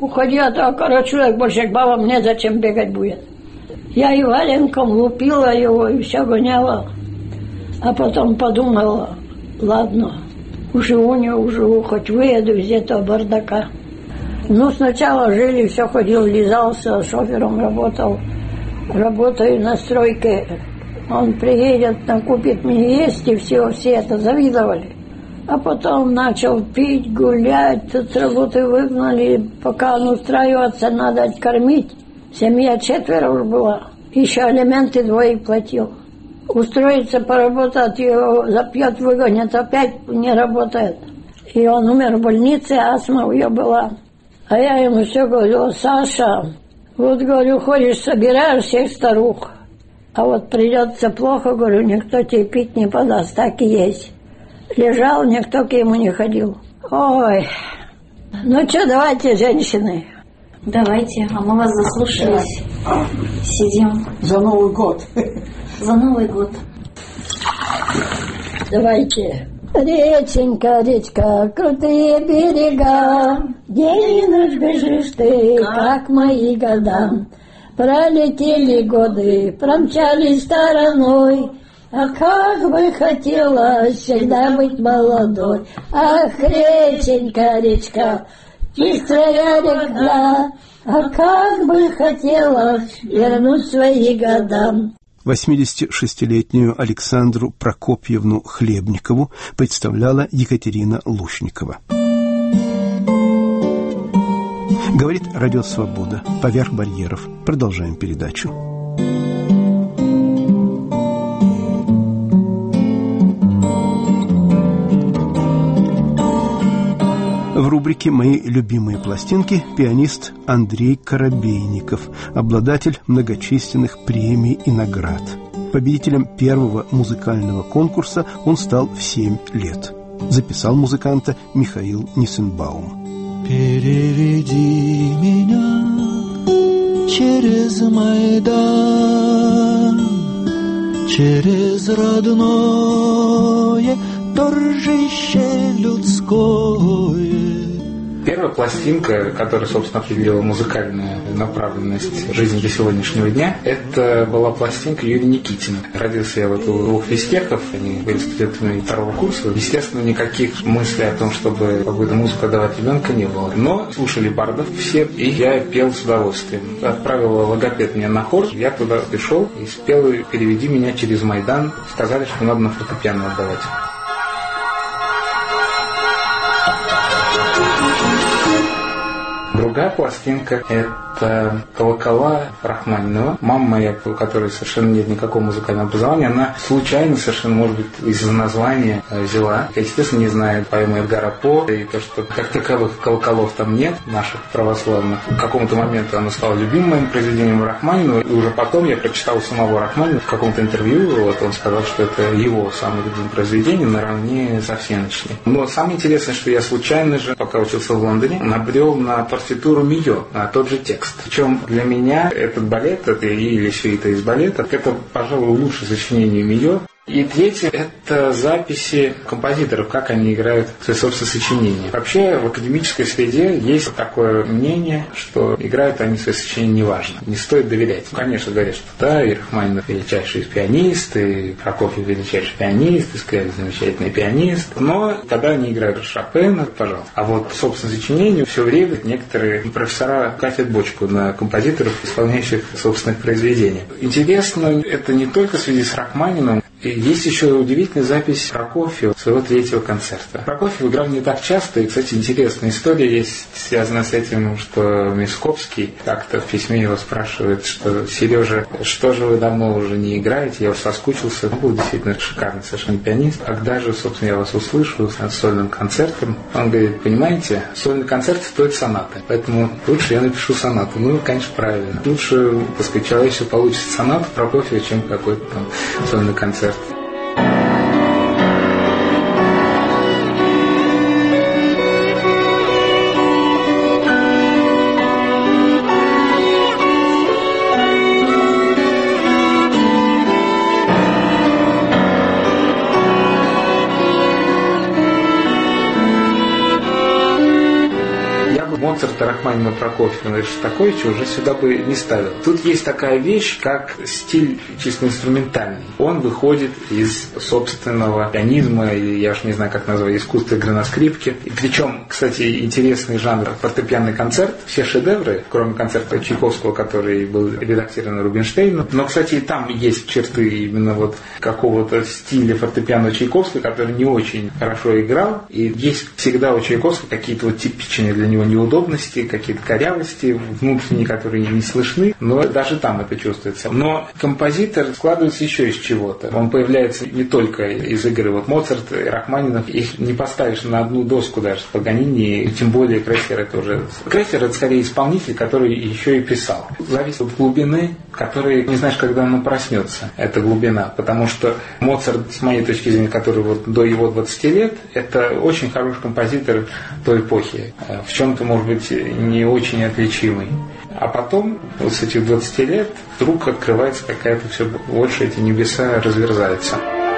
Уходи, а то человек больше к бабам мне зачем бегать будет. Я и валенком лупила его, и все гоняла. А потом подумала, ладно, уживу, не уживу, хоть выеду из этого бардака. Ну, сначала жили, все ходил, лизался, шофером работал. Работаю на стройке. Он приедет, накупит мне есть, и все это завидовали. А потом начал пить, гулять, тут с работы выгнали. Пока он устраиваться, надо кормить. Семья 4 уж была. Еще алименты 2 платил. Устроиться, поработать, его запьет, выгонят, опять не работает. И он умер в больнице, астма у него была. А я ему все говорю: Саша, вот, говорю, ходишь, собираешь всех старух. А вот придется плохо, говорю, никто тебе пить не подаст, так и есть. Лежал, никто к ему не ходил. Ой, ну что, давайте, женщины. Давайте, а мы вас заслушались. Сидим. За Новый год. За Новый год. Давайте. Реченька, речка, крутые берега, день и ночь бежишь ты, как мои года. Пролетели годы, промчались стороной, а как бы хотелось всегда быть молодой. Ах, реченька, речка, быстрая река, а как бы хотелось вернуть свои года. 86-летнюю Александру Прокопьевну Хлебникову представляла Екатерина Лушникова. Говорит Радио Свобода. Поверх барьеров. Продолжаем передачу. В рубрике «Мои любимые пластинки» пианист Андрей Коробейников, обладатель многочисленных премий и наград. Победителем первого музыкального конкурса он стал в 7 лет. Записал музыканта Михаил Нисенбаум. Переведи меня через Майдан, через родное торжище людское. Первая пластинка, которая, собственно, определила музыкальную направленность жизни до сегодняшнего дня, это была пластинка Юрия Никитина. Родился я вот у 2 физтехов, они были студентами 2-го курса. Естественно, никаких мыслей о том, чтобы какую-то музыку отдавать ребенка, не было. Но слушали бардов все, и я пел с удовольствием. Отправила логопед меня на хор, я туда пришел и спел «Переведи меня через Майдан». Сказали, что надо на фортепиано отдавать. Другая пластинка – это «Колокола» Рахманинова. Мама моя, у которой совершенно нет никакого музыкального образования, она случайно, совершенно, может быть, из-за названия взяла. Я, естественно, не знаю поэмы Эдгара По, и то, что как таковых колоколов там нет, наших православных. К какому-то моменту она стала любимым моим произведением Рахманинова, и уже потом я прочитал самого Рахманинова в каком-то интервью, вот он сказал, что это его самое любимое произведение наравне со всеночной. Но самое интересное, что я случайно же, пока учился в Лондоне, набрел на партитуру Мийо, на тот же текст. Причем для меня этот балет, это или сюита из балета, это, пожалуй, лучшее сочинение Мийо. И третье – это записи композиторов, как они играют свои собственные сочинения. Вообще в академической среде есть такое мнение, что играют они свои сочинения неважно. Не стоит доверять. Конечно, говорят, что да, и Рахманинов величайший пианист, и Прокофьев величайший пианист, и Скрябин замечательный пианист. Но когда они играют Шопена, пожалуйста. А вот собственное сочинение все время некоторые профессора катят бочку на композиторов, исполняющих собственных произведений. Интересно это не только в связи с Рахманиновым. Есть еще удивительная запись Прокофьева, своего 3-го концерта. Прокофьев играл не так часто, и, кстати, интересная история есть, связанная с этим, что Мясковский как-то в письме его спрашивает, что «Сережа, что же вы давно уже не играете? Я вас соскучился». Он был действительно шикарный совершенно пианист. Когда же, собственно, я вас услышу с сольным концертом? Он говорит: понимаете, сольный концерт стоит сонаты, поэтому лучше я напишу сонату. Ну, конечно, правильно. Лучше, так сказать, человечество получит сонату Прокофьева, чем какой-то там сольный концерт. Моцарта, Рахманинова, Прокофьева и Шостаковича уже сюда бы не ставил. Тут есть такая вещь, как стиль чисто инструментальный. Он выходит из собственного пианизма, или я уж не знаю, как назвать, искусства игры на скрипке. И причем, кстати, интересный жанр фортепианный концерт. Все шедевры, кроме концерта Чайковского, который был редактирован Рубинштейном. Но, кстати, и там есть черты именно вот какого-то стиля фортепиано Чайковского, который не очень хорошо играл. И есть всегда у Чайковского какие-то вот типичные для него неудобности, какие-то корявости внутренние, которые не слышны. Но даже там это чувствуется. Но композитор складывается еще из чего-то. Он появляется не только из игры. Вот Моцарт и Рахманинов, их не поставишь на одну доску даже с Паганини, и тем более Крейслер это уже... Крейслер это скорее исполнитель, который еще и писал. Зависит от глубины, которой не знаешь, когда она проснется, эта глубина. Потому что Моцарт, с моей точки зрения, который вот до его 20 лет, это очень хороший композитор той эпохи. В чем-то, может быть, не очень отличимый. А потом, вот с этих 20 лет, вдруг открывается какая-то все больше, эти небеса разверзаются.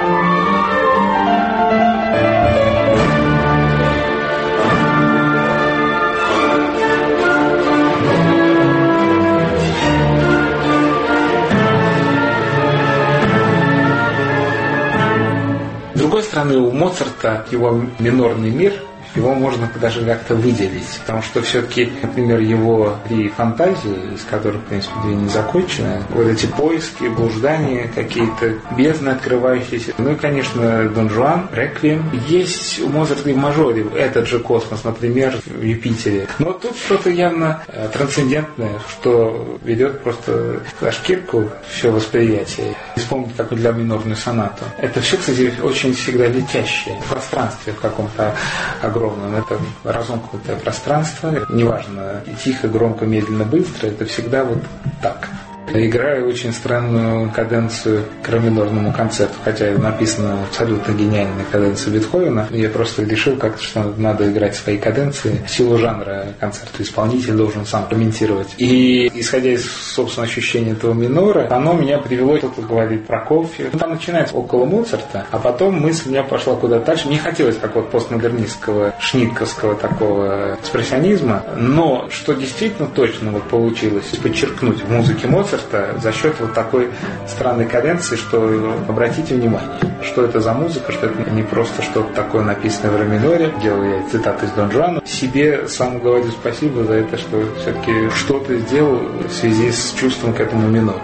С другой стороны, у Моцарта его минорный мир, его можно даже как-то выделить, потому что все-таки, например, его три фантазии, из которых, в принципе, две не закончены, вот эти поиски, блуждания, какие-то бездны открывающиеся, ну и, конечно, Дон Жуан, Реквием. Есть у Моцарта и в мажоре этот же космос, например, в Юпитере. Но тут что-то явно трансцендентное, что ведет просто за шкирку все восприятие. Вспомнить какую для минорную сонату. Это все, кстати, очень всегда летящее в пространстве в каком-то огромном. Это разомкнутое пространство. Неважно, тихо, громко, медленно, быстро. Это всегда вот так. Играю очень странную каденцию к ре-минорному концерту, хотя написано абсолютно гениальная каденция Бетховена. Я просто решил как-то, что надо играть свои каденции. В силу жанра концерта исполнитель должен сам комментировать. И исходя из собственного ощущения этого минора, оно меня привело, кто-то говорит Прокофьев. Там начинается около Моцарта, а потом мысль у меня пошла куда-то дальше. Мне хотелось такого постмодернистского, шнитковского такого экспрессионизма, но что действительно точно вот получилось подчеркнуть в музыке Моцарта за счет вот такой странной каденции, что обратите внимание, что это за музыка, что это не просто что-то такое написанное в ре-миноре. Делаю я цитаты из Дон Жуана. Себе сам говорю спасибо за это, что все-таки что-то сделал в связи с чувством к этому минору.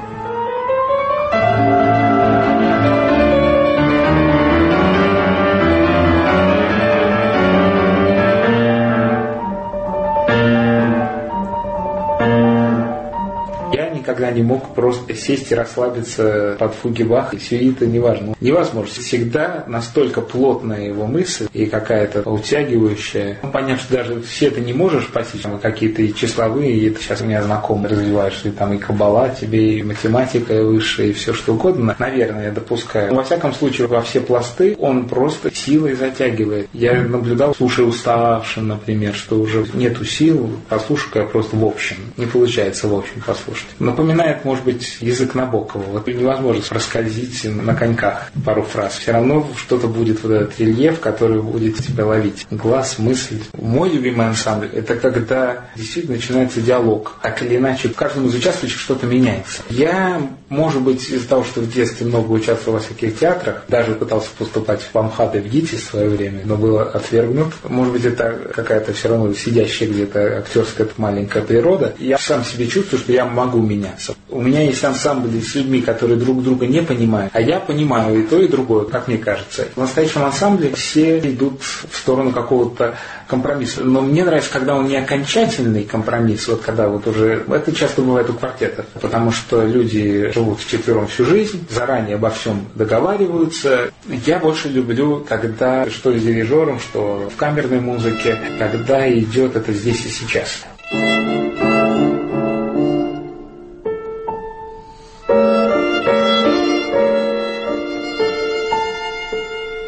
Никогда не мог просто сесть и расслабиться под фуги Баха, и сюита, неважно. Невозможно. Всегда настолько плотная его мысль и какая-то утягивающая. Понятно, что даже все это не можешь постичь, какие-то и числовые, и это сейчас у меня знакомые развиваешь, и там и каббала тебе, и математика высшая, и все что угодно. Наверное, я допускаю. Но во всяком случае, во все пласты он просто силой затягивает. Я наблюдал, слушая уставшим, например, что уже нету сил, послушай-ка просто в общем. Не получается в общем послушать. Напоминает, может быть, язык Набокова. Вот невозможно проскользить на коньках пару фраз. Все равно что-то будет вот этот рельеф, который будет тебя ловить. Глаз, мысль. Мой любимый ансамбль – это когда действительно начинается диалог. Так или иначе, в каждом из участвующих что-то меняется. Я, может быть, из-за того, что в детстве много участвовал во всяких театрах, даже пытался поступать в МХАТ и в ГИТИС в свое время, но был отвергнут. Может быть, это какая-то все равно сидящая где-то актерская маленькая природа. Я сам себе чувствую, что я могу меняться. У меня есть ансамбли с людьми, которые друг друга не понимают, а я понимаю и то, и другое, как мне кажется. В настоящем ансамбле все идут в сторону какого-то компромисса. Но мне нравится, когда он не окончательный компромисс, вот когда вот уже... Это часто бывает у квартетов, потому что люди живут вчетвером всю жизнь, заранее обо всем договариваются. Я больше люблю, когда что с дирижером, что в камерной музыке, когда идет это здесь и сейчас.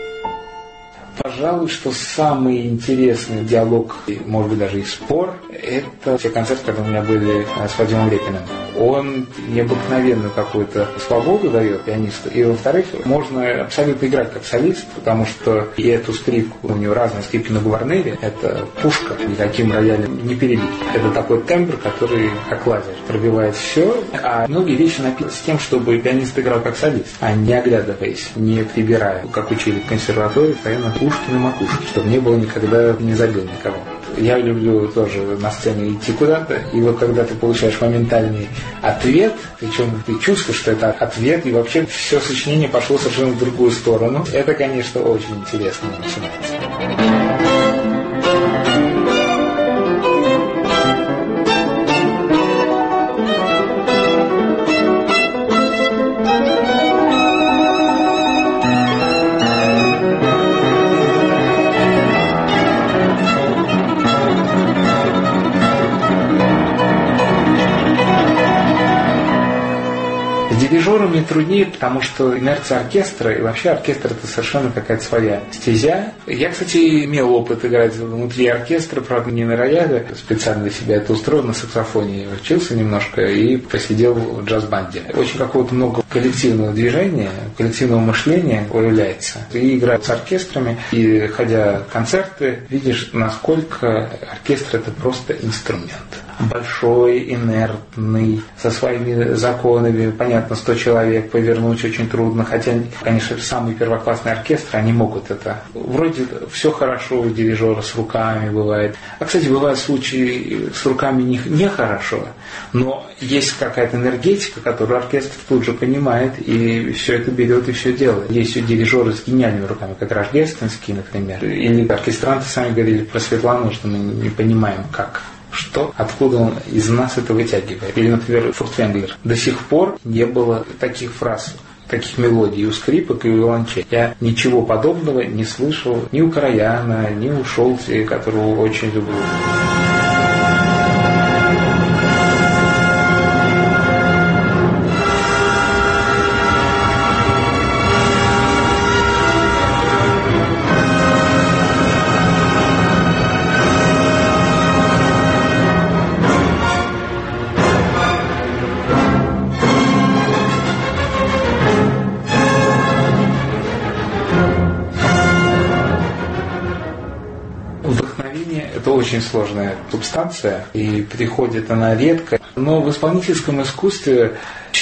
Пожалуй, что самый интересный диалог, может быть, даже и спор, это те концерты, которые у меня были с Вадимом Репиным. Он необыкновенную какую-то свободу дает пианисту. И, во-вторых, можно абсолютно играть как солист, потому что и эту скрипку, у него разные скрипки на гувернере, это пушка, никаким роялем не перебить. Это такой тембр, который как лазер пробивает все. А многие вещи написаны с тем, чтобы пианист играл как солист, а не оглядываясь, не прибирая, как учили в консерватории, постоянно пушки на макушке, чтобы не было никогда, не забил никого. Я люблю тоже на сцене идти куда-то, и вот когда ты получаешь моментальный ответ, причем ты чувствуешь, что это ответ, и вообще все сочинение пошло совершенно в другую сторону, это, конечно, очень интересно начинается. Дирижерами труднее, потому что инерция оркестра, и вообще оркестр это совершенно какая-то своя стезя. Я, кстати, имел опыт играть внутри оркестра, правда, не на рояле, специально для себя это устроил, на саксофоне учился немножко и посидел в джаз-банде. Очень какого-то много коллективного движения, коллективного мышления появляется. И играть с оркестрами, и ходя в концерты, видишь, насколько оркестр это просто инструмент. Большой, инертный, со своими законами, понятно, 100 человек повернуть очень трудно, хотя, конечно, самые первоклассные оркестры, они могут это. Вроде все хорошо у дирижера с руками бывает. А, кстати, бывают случаи с руками нехорошо, но есть какая-то энергетика, которую оркестр тут же понимает, и все это берет и все делает. Есть дирижеры с гениальными руками, как Рождественский, например, или оркестранты сами говорили про Светлану, что мы не понимаем, как. Что, откуда он из нас это вытягивает. Или, например, Фуртвенглер. До сих пор не было таких фраз, таких мелодий у скрипок и у виолончелей. Я ничего подобного не слышал ни у Караяна, ни у Шолти, которого очень люблю. Это очень сложная субстанция, и приходит она редко. Но в исполнительском искусстве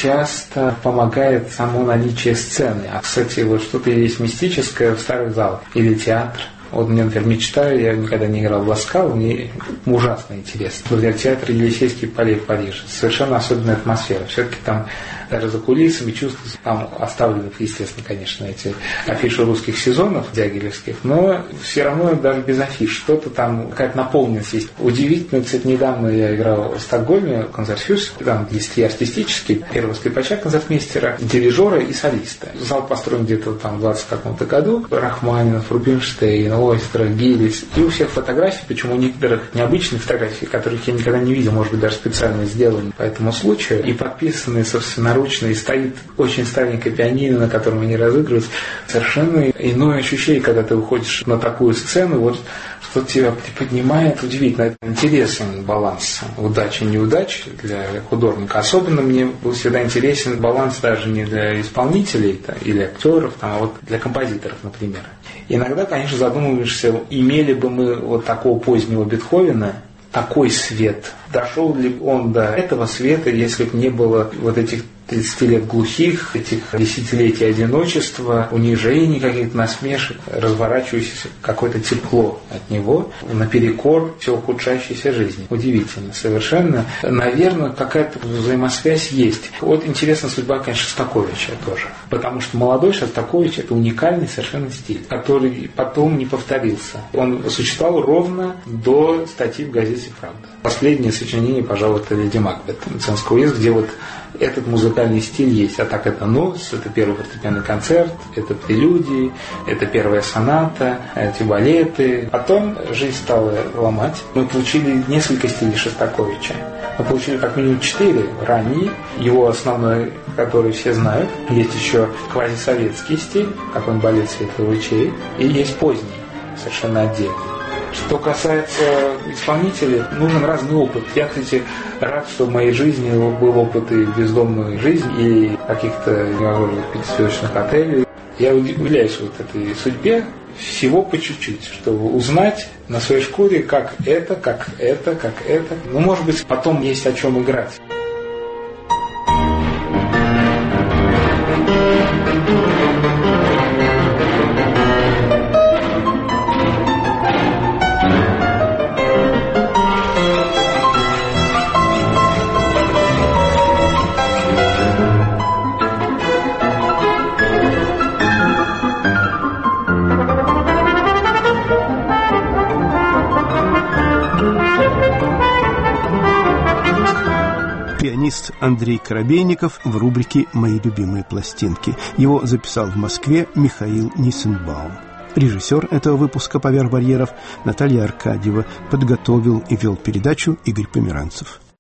часто помогает само наличие сцены. А, кстати, вот что-то есть мистическое в старых залах или театр. Вот мне, например, мечтаю, я никогда не играл в Ласкал, мне ужасно интересно. Например, театр Елисейских полей в Париже. Совершенно особенная атмосфера. Все-таки там даже за кулисами чувствуется, там оставлены, естественно, конечно, эти афиши русских сезонов дягилевских, но все равно даже без афиш что-то там, какая-то наполненность есть. Удивительно, кстати, недавно я играл в Стокгольме, концертфюз, там есть и артистический, первого скрипача концертмейстера, дирижера и солиста. Зал построен где-то там в 20 каком-то году. Рахманинов, Рубинштейн, Ойстра, Гиллис. И у всех фотографий, причем у некоторых необычных фотографий, которых я никогда не видел, может быть, даже специально сделаны по этому случаю, и подписанные собственноручно, и стоит очень старенькое пианино, на котором они разыгрываются. Совершенно иное ощущение, когда ты выходишь на такую сцену, вот что тебя приподнимает, удивительно. Это интересен баланс удачи и неудачи для художника. Особенно мне был всегда интересен баланс даже не для исполнителей или актеров, а вот для композиторов, например. Иногда, конечно, задумываешься, имели бы мы вот такого позднего Бетховена, такой свет. Дошел ли он до этого света, если бы не было вот этих 30 лет глухих, этих десятилетий одиночества, унижений, каких-то насмешек, разворачивающееся какое-то тепло от него наперекор все ухудшающейся жизни. Удивительно совершенно. Наверное, какая-то взаимосвязь есть. Вот интересна судьба, конечно, Шостаковича тоже. Потому что молодой Шостакович – это уникальный совершенно стиль, который потом не повторился. Он существовал ровно до статьи в газете «Правда». Последнее сочинение, пожалуй, это «Леди Макбет» Мценского уезда, где вот этот музыкальный стиль есть. А так это нос, это первый фортепианный концерт, это прелюдии, это первая соната, эти балеты. Потом жизнь стала ломать. Мы получили несколько стилей Шостаковича. Мы получили как минимум 4 ранние. Его основной, который все знают. Есть еще квазисоветский стиль, какой-нибудь балет светлых лучей. И есть поздний, совершенно отдельный. Что касается исполнителей, нужен разный опыт. Я, кстати, рад, что в моей жизни был опыт и бездомной жизни, и каких-то невозможных пятизвездочных отелей. Я удивляюсь вот этой судьбе, всего по чуть-чуть, чтобы узнать на своей шкуре, как это. Ну, может быть, потом есть о чем играть. Пианист Андрей Коробейников в рубрике «Мои любимые пластинки». Его записал в Москве Михаил Ниссенбаум. Режиссер этого выпуска «Поверх барьеров» Наталья Аркадьева. Подготовил и вел передачу Игорь Померанцев.